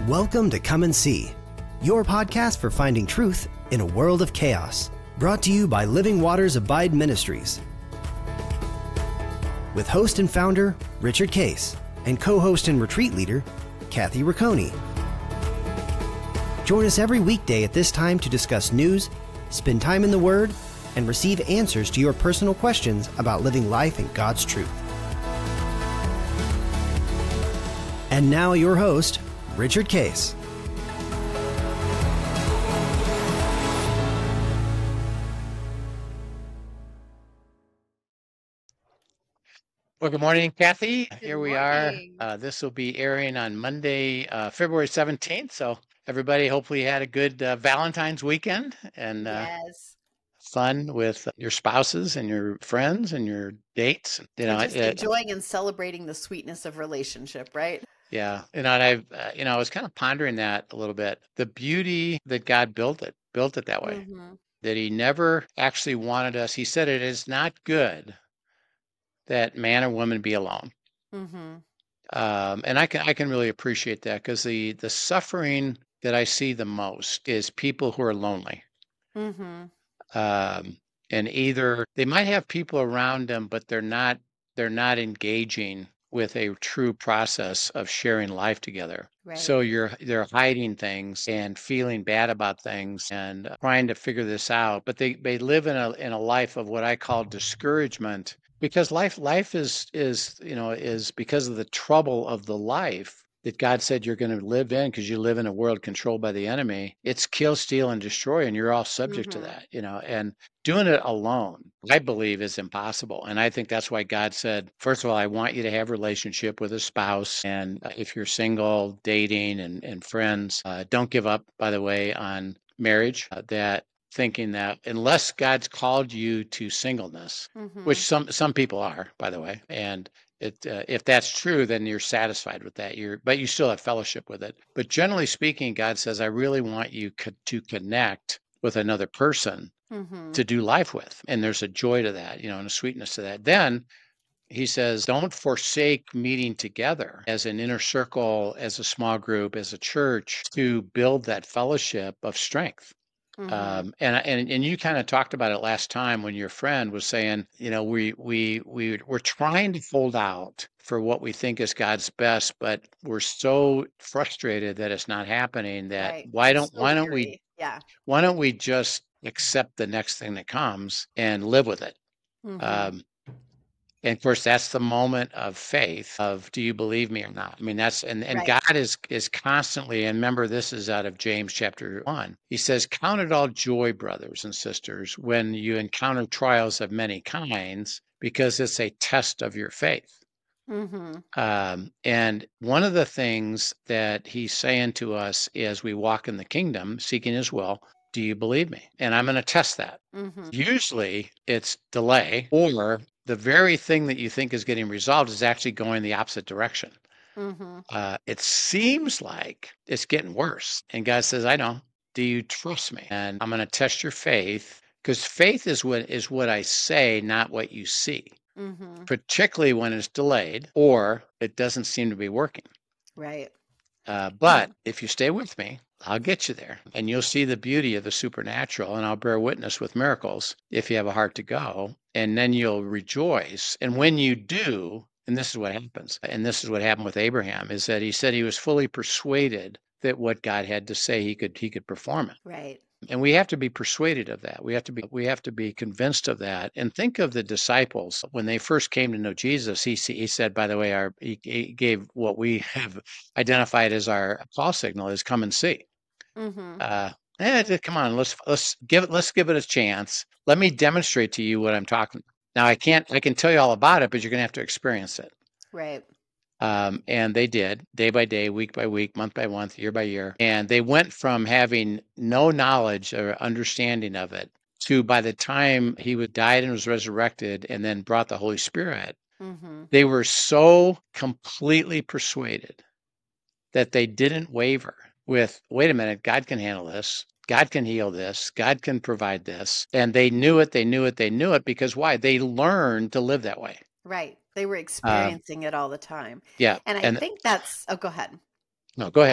Welcome to Come and See, your podcast for finding truth in a world of chaos. Brought to you by Living Waters Abide Ministries. With host and founder, Richard Case, and co-host and retreat leader, Kathy Riccone. Join us every weekday at this time to discuss news, spend time in the Word, and receive answers to your personal questions about living life in God's truth. And now your host, Richard Case. Well, good morning, Kathy. Here we morning. are. This will be airing on Monday, February 17th. So everybody hopefully had a good Valentine's weekend and Yes. fun with your spouses and your friends and your dates. And just enjoying and celebrating the sweetness of relationship, right? Yeah. And I was kind of pondering that a little bit. The beauty that God built it that way, that he never actually wanted us. He said it is not good that man or woman be alone. And I can really appreciate that because the suffering that I see the most is people who are lonely. And either they might have people around them, but they're not engaging with a true process of sharing life together. Right. So they're hiding things and feeling bad about things and trying to figure this out. But they live in a life of what I call discouragement, because life is because of the trouble of the life that God said you're going to live in, because you live in a world controlled by the enemy. It's kill, steal, and destroy, and you're all subject to that, and doing it alone, I believe, is impossible. And I think that's why God said, first of all, I want you to have a relationship with a spouse. And if you're single, dating and friends, don't give up, by the way, on marriage, that thinking that unless God's called you to singleness, which some people are, by the way, and if that's true, then you're satisfied with that. But you still have fellowship with it. But generally speaking, God says, I really want you to connect with another person to do life with. And there's a joy to that, and a sweetness to that. Then he says, don't forsake meeting together as an inner circle, as a small group, as a church, to build that fellowship of strength. And you kind of talked about it last time when your friend was saying, we're trying to hold out for what we think is God's best, but we're so frustrated that it's not happening that Right. why So don't weary. why don't we just accept the next thing that comes and live with it? And of course, that's the moment of faith of, do you believe me or not? I mean, and Right. God is constantly, and remember, this is out of James chapter 1. He says, count it all joy, brothers and sisters, when you encounter trials of many kinds, because it's a test of your faith. And one of the things that he's saying to us as we walk in the kingdom, seeking his will, do you believe me? And I'm going to test that. Usually it's delay, or the very thing that you think is getting resolved is actually going the opposite direction. It seems like it's getting worse. And God says, I know. Do you trust me? And I'm going to test your faith, because faith is what I say, not what you see. Particularly when it's delayed or it doesn't seem to be working. Right. But if you stay with me, I'll get you there, and you'll see the beauty of the supernatural, and I'll bear witness with miracles if you have a heart to go, and then you'll rejoice. And when you do, and this is what happens, and this is what happened with Abraham, is that he said he was fully persuaded that what God had to say, he could perform it. Right. And we have to be persuaded of that. We have to be convinced of that. And think of the disciples when they first came to know Jesus. He said, by the way, he gave what we have identified as our call signal is come and see. Come on, let's give it a chance. Let me demonstrate to you what I'm talking about. Now I can tell you all about it, but you're going to have to experience it. Right. And they did, day by day, week by week, month by month, year by year. And they went from having no knowledge or understanding of it to, by the time he died and was resurrected and then brought the Holy Spirit, they were so completely persuaded that they didn't waver with, wait a minute, God can handle this. God can heal this. God can provide this. And they knew it because why? They learned to live that way. Right. They were experiencing it all the time. Yeah. And I think that's, go ahead. No, go ahead.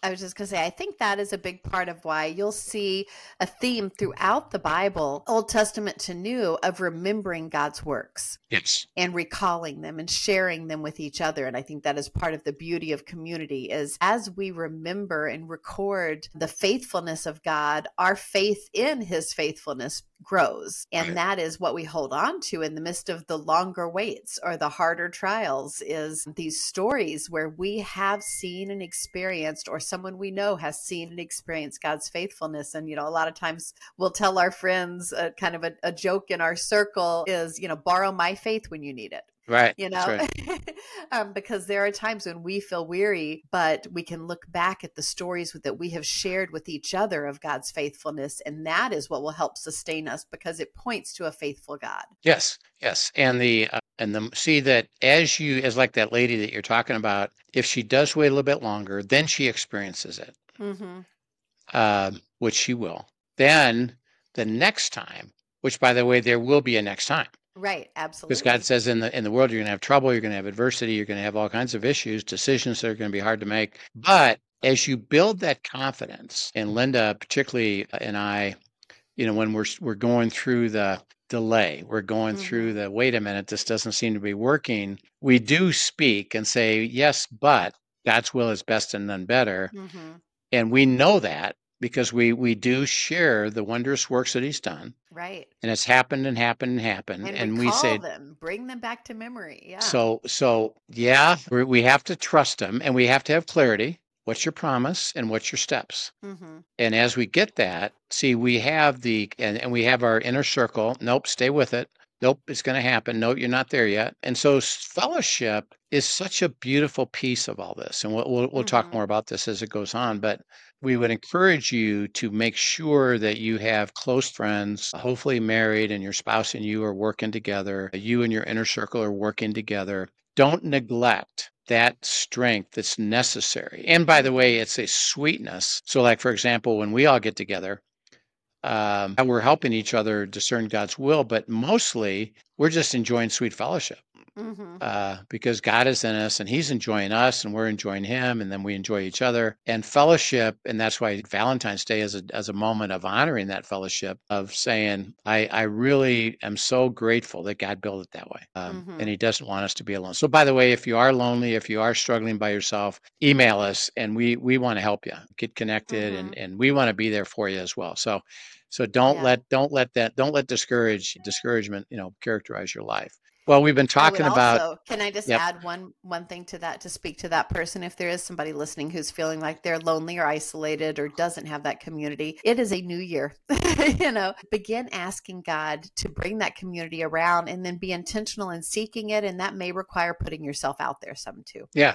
I was just going to say, I think that is a big part of why you'll see a theme throughout the Bible, Old Testament to New, of remembering God's works. Yes. And recalling them and sharing them with each other. And I think that is part of the beauty of community, is as we remember and record the faithfulness of God, our faith in his faithfulness grows. And Right. that is what we hold on to in the midst of the longer waits or the harder trials, is these stories where we have seen and experienced, or someone we know has seen and experienced God's faithfulness. And, a lot of times we'll tell our friends kind of a joke in our circle is, borrow my faith when you need it. Right. That's right. Because there are times when we feel weary, but we can look back at the stories that we have shared with each other of God's faithfulness. And that is what will help sustain us, because it points to a faithful God. Yes. And see that as like that lady that you're talking about, if she does wait a little bit longer, then she experiences it, which she will. Then the next time, which, by the way, there will be a next time. Right, absolutely. Because God says in the world, you're going to have trouble, you're going to have adversity, you're going to have all kinds of issues, decisions that are going to be hard to make. But as you build that confidence, and Linda, particularly, and I, when we're going through the delay, we're going through the, wait a minute, this doesn't seem to be working, we do speak and say, yes, but God's will is best and none better. And we know that because we do share the wondrous works that he's done. Right. And it's happened and happened and happened. And we say them, bring them back to memory. Yeah. So yeah, we have to trust him, and we have to have clarity. What's your promise and what's your steps? And as we get that, see, we have and we have our inner circle. Nope, stay with it. Nope, it's going to happen. Nope, you're not there yet. And so fellowship is such a beautiful piece of all this. And we'll talk more about this as it goes on. But we would encourage you to make sure that you have close friends, hopefully married, and your spouse and you are working together. You and your inner circle are working together. Don't neglect that strength that's necessary. And by the way, it's a sweetness. So like, for example, when we all get together, we're helping each other discern God's will, but mostly we're just enjoying sweet fellowship. Because God is in us and he's enjoying us and we're enjoying him, and then we enjoy each other and fellowship. And that's why Valentine's Day is a moment of honoring that fellowship, of saying, I really am so grateful that God built it that way. And he doesn't want us to be alone. So by the way, if you are lonely, if you are struggling by yourself, email us and we want to help you get connected, and we want to be there for you as well. So don't let discouragement, characterize your life. Well, we've been talking about. Can I just add one thing to that, to speak to that person? If there is somebody listening who's feeling like they're lonely or isolated or doesn't have that community, it is a new year. Begin asking God to bring that community around, and then be intentional in seeking it. And that may require putting yourself out there some too. Yeah.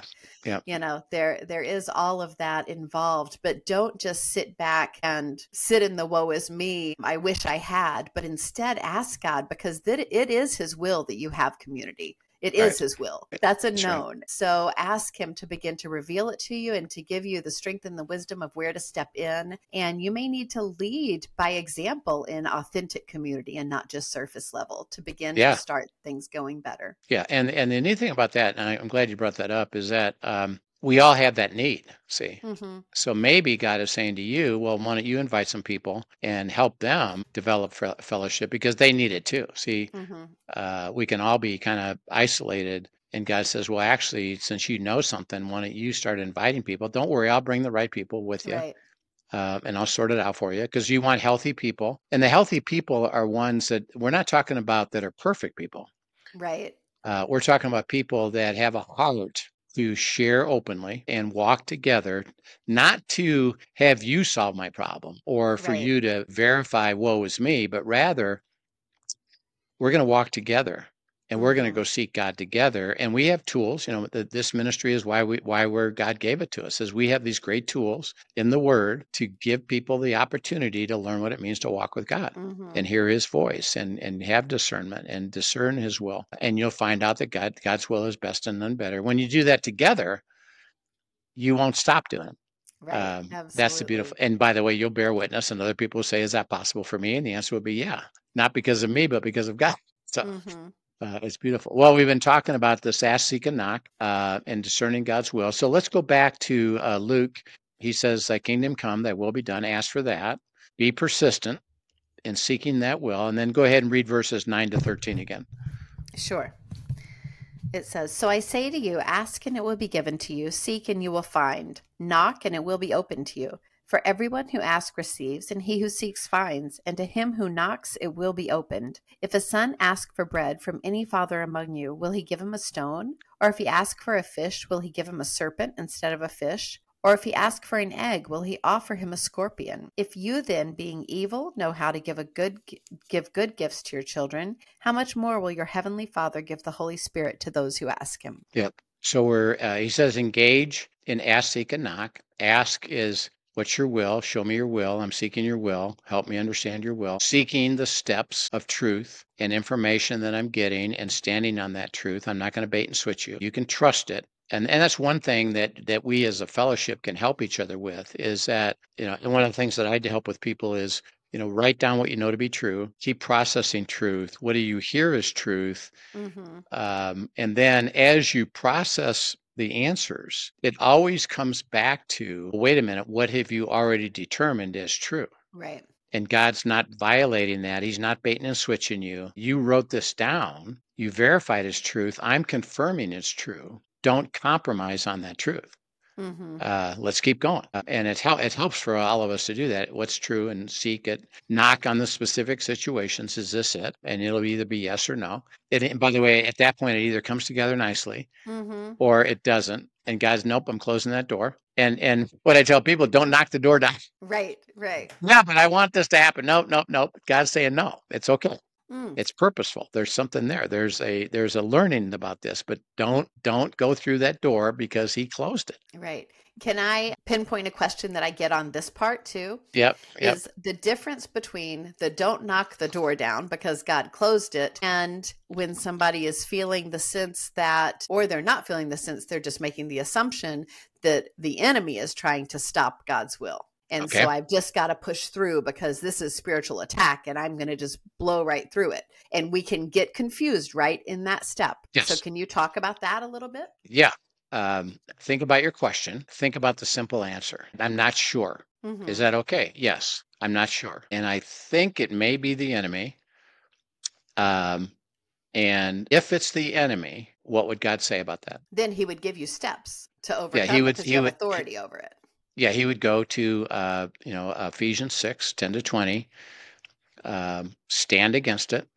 There is all of that involved, but don't just sit back and sit in the woe is me, I wish I had, but instead ask God, because it is his will that you have community. It is his will. That's a known. Right. So ask him to begin to reveal it to you and to give you the strength and the wisdom of where to step in. And you may need to lead by example in authentic community and not just surface level, to begin to start things going better. Yeah. And the neat thing about that, and I'm glad you brought that up, is that we all have that need, see? So maybe God is saying to you, well, why don't you invite some people and help them develop fellowship, because they need it too. See, we can all be kind of isolated, and God says, well, actually, since you know something, why don't you start inviting people? Don't worry, I'll bring the right people with you. Right. And I'll sort it out for you, because you want healthy people. And the healthy people are ones that we're not talking about that are perfect people. Right. We're talking about people that have a heart to share openly and walk together, not to have you solve my problem or for you to verify woe is me, but rather we're going to walk together and we're going to go seek God together. And we have tools. This ministry is why God gave it to us, is we have these great tools in the Word to give people the opportunity to learn what it means to walk with God and hear his voice and have discernment and discern his will. And you'll find out that God's will is best and none better. When you do that together, you won't stop doing it. Right. That's the beautiful. And by the way, you'll bear witness, and other people will say, is that possible for me? And the answer will be, yeah, not because of me, but because of God. So it's beautiful. Well, we've been talking about this ask, seek, and knock, and discerning God's will. So let's go back to Luke He says, thy kingdom come, thy will be done. Ask for that. Be persistent in seeking that will. And then go ahead and read verses 9 to 13 again. Sure. It says, so I say to you, ask and it will be given to you. Seek and you will find. Knock and it will be opened to you. For everyone who asks receives, and he who seeks finds, and to him who knocks it will be opened. If a son asks for bread from any father among you, will he give him a stone? Or if he asks for a fish, will he give him a serpent instead of a fish? Or if he asks for an egg, will he offer him a scorpion? If you then, being evil, know how to give good gifts to your children, how much more will your heavenly Father give the Holy Spirit to those who ask him? Yep. So he says engage in ask, seek, and knock. Ask is, what's your will? Show me your will. I'm seeking your will. Help me understand your will. Seeking the steps of truth and information that I'm getting and standing on that truth. I'm not going to bait and switch you. You can trust it. And that's one thing that we as a fellowship can help each other with is that, and one of the things that I had to help with people is, write down what you know to be true, keep processing truth. What do you hear as truth? And then as you process the answers, it always comes back to, wait a minute, what have you already determined as true? Right. And God's not violating that. He's not baiting and switching you. You wrote this down. You verified as truth. I'm confirming it's true. Don't compromise on that truth. Let's keep going. And it helps for all of us to do that. What's true, and seek it. Knock on the specific situations. Is this it? And it'll either be yes or no. And by the way, at that point, it either comes together nicely or it doesn't. And God's, nope, I'm closing that door. And what I tell people, don't knock the door down. Right. Yeah, but I want this to happen. Nope. God's saying no. It's okay. It's purposeful. There's something there. There's a learning about this, but don't go through that door because he closed it. Right. Can I pinpoint a question that I get on this part too? Yep. Is the difference between the don't knock the door down because God closed it, and when somebody is feeling the sense that, or they're not feeling the sense, they're just making the assumption that the enemy is trying to stop God's will. And so I've just got to push through because this is spiritual attack and I'm going to just blow right through it. And we can get confused right in that step. Yes. So can you talk about that a little bit? Yeah. Think about your question. Think about the simple answer. I'm not sure. Is that okay? Yes. I'm not sure. And I think it may be the enemy. And if it's the enemy, what would God say about that? Then he would give you steps to overcome because you have authority over it. Yeah, he would go to, Ephesians 6, 10 to 20, stand against it,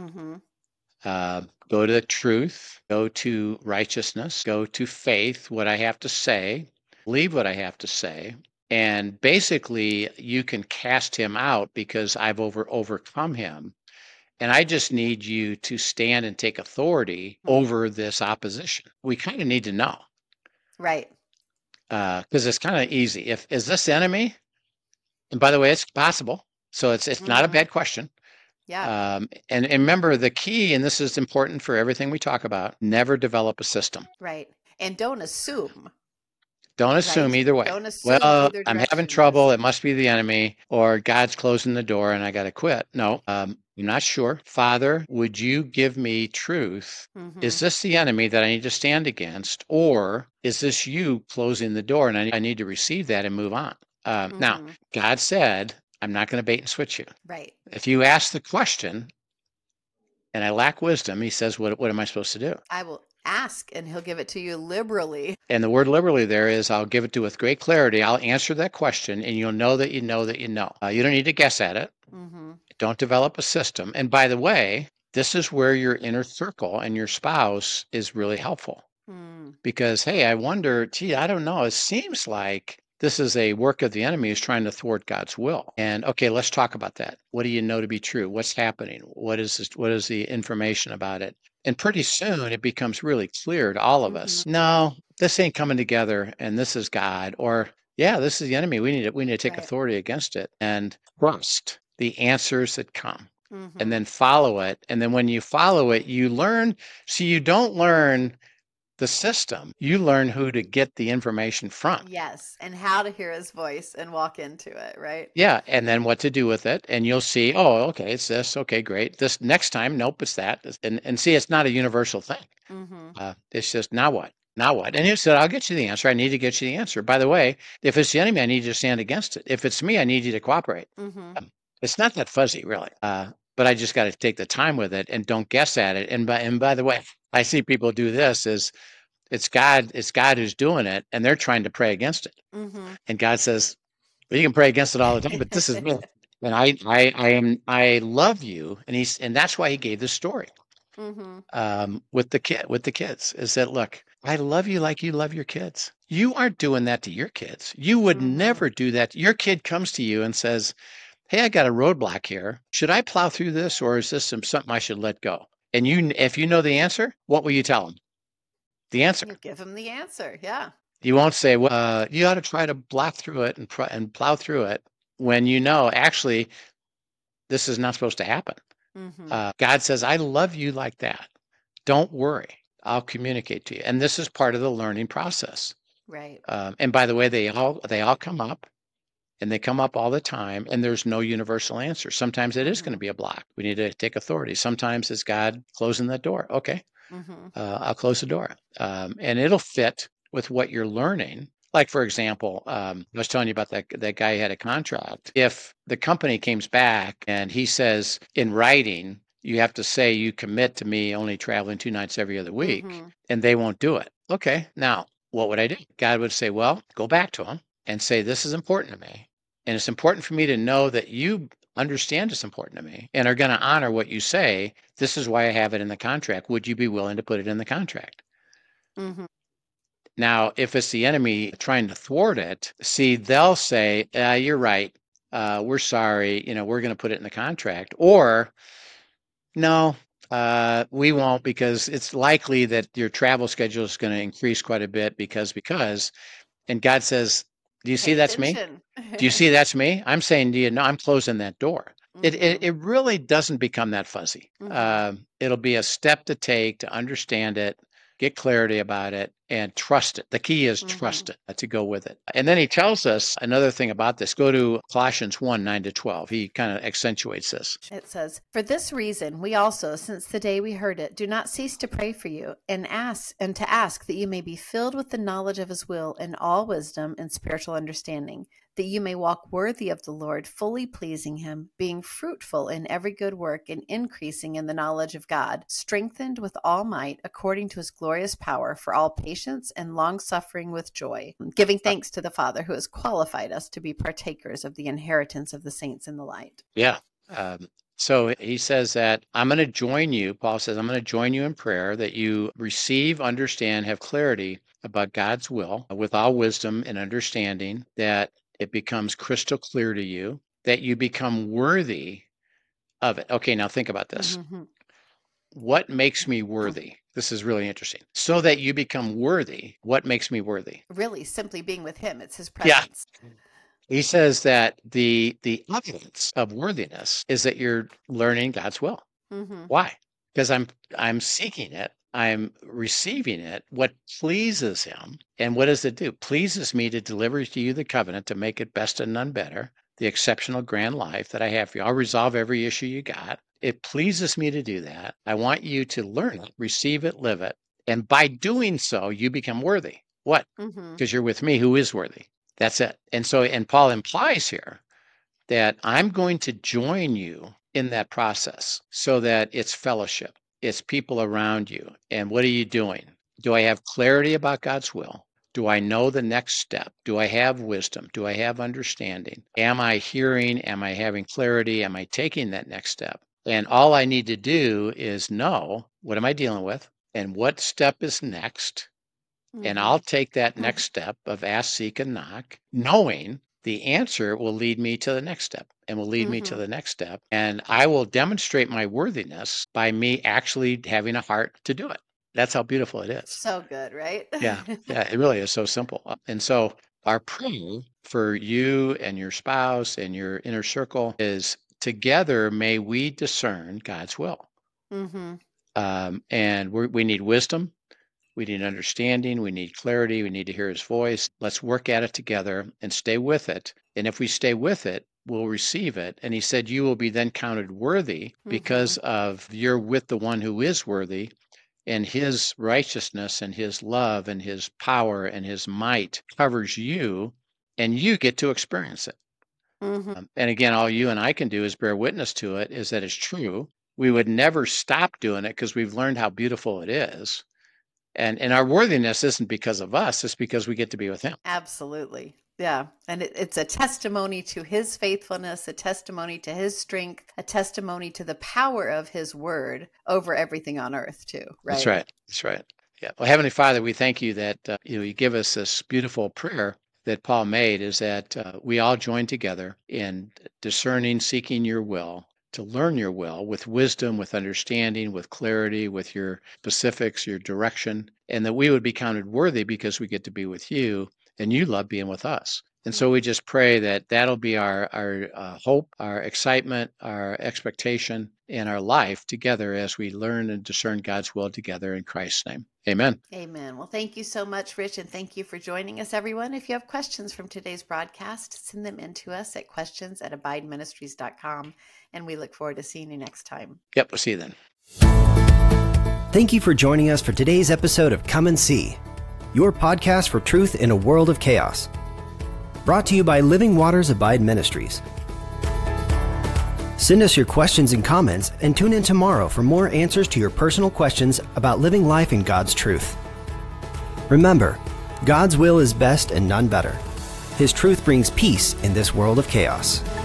go to the truth, go to righteousness, go to faith, what I have to say, believe what I have to say. And basically, you can cast him out because I've overcome him. And I just need you to stand and take authority over this opposition. We kind of need to know. Right. Because it's kind of easy. Is this enemy? And by the way, it's possible. So it's not a bad question. Yeah. And remember the key, and this is important for everything we talk about, never develop a system. Right. And don't assume. Don't assume either way. Don't assume either I'm direction. having trouble. It must be the enemy, or God's closing the door and I got to quit. No, I'm not sure. Father, would you give me truth? Is this the enemy that I need to stand against, or is this you closing the door and I need to receive that and move on? Now, God said, I'm not going to bait and switch you. Right. If you ask the question and I lack wisdom, he says, what am I supposed to do? I will ask and he'll give it to you liberally. And the word liberally there is, I'll give it to you with great clarity. I'll answer that question and you'll know that you know that you know. You don't need to guess at it. Don't develop a system. And by the way, this is where your inner circle and your spouse is really helpful. Because, hey, I wonder, I don't know. It seems like this is a work of the enemy who's trying to thwart God's will. And okay, let's talk about that. What do you know to be true? What's happening? What is the information about it? And pretty soon it becomes really clear to all of us. No, this ain't coming together and this is God. Or yeah, this is the enemy. We need to take authority against it and trust the answers that come and then follow it. And then when you follow it, you learn. See, you don't learn the system. You learn who to get the information from. Yes. And how to hear his voice and walk into it, right? Yeah. And then what to do with it. And you'll see, oh, okay, it's this. Okay, great. This next time, nope, it's that. And see, it's not a universal thing. It's just, now what? Now what? And he said, I'll get you the answer. I need to get you the answer. By the way, if it's the enemy, I need you to stand against it. If it's me, I need you to cooperate. It's not that fuzzy, really. But I just got to take the time with it and don't guess at it. And by the way, I see people do this is it's God who's doing it, and they're trying to pray against it. And God says, well, you can pray against it all the time, but this is me. And I love you. And that's why he gave this story. With the kids is that, look, I love you like you love your kids. You aren't doing that to your kids. You would never do that. Your kid comes to you and says, hey, I got a roadblock here. Should I plow through this, or is this something I should let go? And if you know the answer, what will you tell them? The answer. You give them the answer. Yeah. You won't say, well, you ought to try to block through it and plow through it, when you know, actually, this is not supposed to happen. God says, I love you like that. Don't worry. I'll communicate to you. And this is part of the learning process. Right. And by the way, they all come up, and they come up all the time, and there's no universal answer. Sometimes it is going to be a block. We need to take authority. Sometimes it's God closing that door. Okay, I'll close the door. And it'll fit with what you're learning. Like, for example, I was telling you about that guy who had a contract. If the company comes back and he says in writing, you have to say you commit to me only traveling 2 nights every other week, and they won't do it. Okay, now what would I do? God would say, well, go back to him and say, this is important to me. And it's important for me to know that you understand it's important to me and are going to honor what you say. This is why I have it in the contract. Would you be willing to put it in the contract? Now, if it's the enemy trying to thwart it, see, they'll say, you're right. We're sorry. We're going to put it in the contract. Or, no, we won't, because it's likely that your travel schedule is going to increase quite a bit because. And God says, do you see that's me? Do you see that's me? I'm saying to you, no, I'm closing that door. It really doesn't become that fuzzy. It'll be a step to take to understand it, get clarity about it, and trust it. The key is trust it, to go with it. And then he tells us another thing about this. Go to Colossians 1, 9-12. He kind of accentuates this. It says, for this reason, we also, since the day we heard it, do not cease to pray for you and to ask that you may be filled with the knowledge of his will and all wisdom and spiritual understanding, that you may walk worthy of the Lord, fully pleasing him, being fruitful in every good work and increasing in the knowledge of God, strengthened with all might according to his glorious power for all patience and long-suffering with joy, giving thanks to the Father who has qualified us to be partakers of the inheritance of the saints in the light. Yeah. So he says that I'm going to join you. Paul says, I'm going to join you in prayer that you receive, understand, have clarity about God's will with all wisdom and understanding, that it becomes crystal clear to you, that you become worthy of it. Okay, now think about this. What makes me worthy? This is really interesting. So that you become worthy, what makes me worthy? Really, simply being with him. It's his presence. Yeah. He says that the evidence of worthiness is that you're learning God's will. Why? Because I'm seeking it. I'm receiving it. What pleases him, and what does it do? Pleases me to deliver to you the covenant, to make it best and none better, the exceptional grand life that I have for you. I'll resolve every issue you got. It pleases me to do that. I want you to learn it, receive it, live it. And by doing so, you become worthy. What? Because you're with me who is worthy. That's it. And Paul implies here that I'm going to join you in that process so that it's fellowship. It's people around you. And what are you doing? Do I have clarity about God's will? Do I know the next step? Do I have wisdom? Do I have understanding? Am I hearing? Am I having clarity? Am I taking that next step? And all I need to do is know, what am I dealing with? And what step is next? And I'll take that next step of ask, seek, and knock, knowing the answer will lead me to the next step and will lead me to the next step. And I will demonstrate my worthiness by me actually having a heart to do it. That's how beautiful it is. So good, right? Yeah, it really is so simple. And so our prayer for you and your spouse and your inner circle is, together may we discern God's will. And we need wisdom. We need understanding. We need clarity. We need to hear his voice. Let's work at it together and stay with it. And if we stay with it, we'll receive it. And he said, you will be then counted worthy because of you're with the one who is worthy. and his righteousness and his love and his power and his might covers you, and you get to experience it. And again, all you and I can do is bear witness to it, is that it's true. We would never stop doing it because we've learned how beautiful it is. And our worthiness isn't because of us, it's because we get to be with him. Absolutely. Yeah. And it's a testimony to his faithfulness, a testimony to his strength, a testimony to the power of his word over everything on earth too. Right. That's right. That's right. Yeah. Well, Heavenly Father, we thank you that you give us this beautiful prayer that Paul made, is that we all join together in discerning, seeking your will, to learn your will with wisdom, with understanding, with clarity, with your specifics, your direction, and that we would be counted worthy because we get to be with you and you love being with us. And so we just pray that that'll be our hope, our excitement, our expectation in our life together as we learn and discern God's will together in Christ's name. Amen. Amen. Well, thank you so much, Rich, and thank you for joining us, everyone. If you have questions from today's broadcast, send them in to us at questions@abideministries.com, and we look forward to seeing you next time. Yep, we'll see you then. Thank you for joining us for today's episode of Come and See, your podcast for truth in a world of chaos. Brought to you by Living Waters Abide Ministries. Send us your questions and comments, and tune in tomorrow for more answers to your personal questions about living life in God's truth. Remember, God's will is best and none better. His truth brings peace in this world of chaos.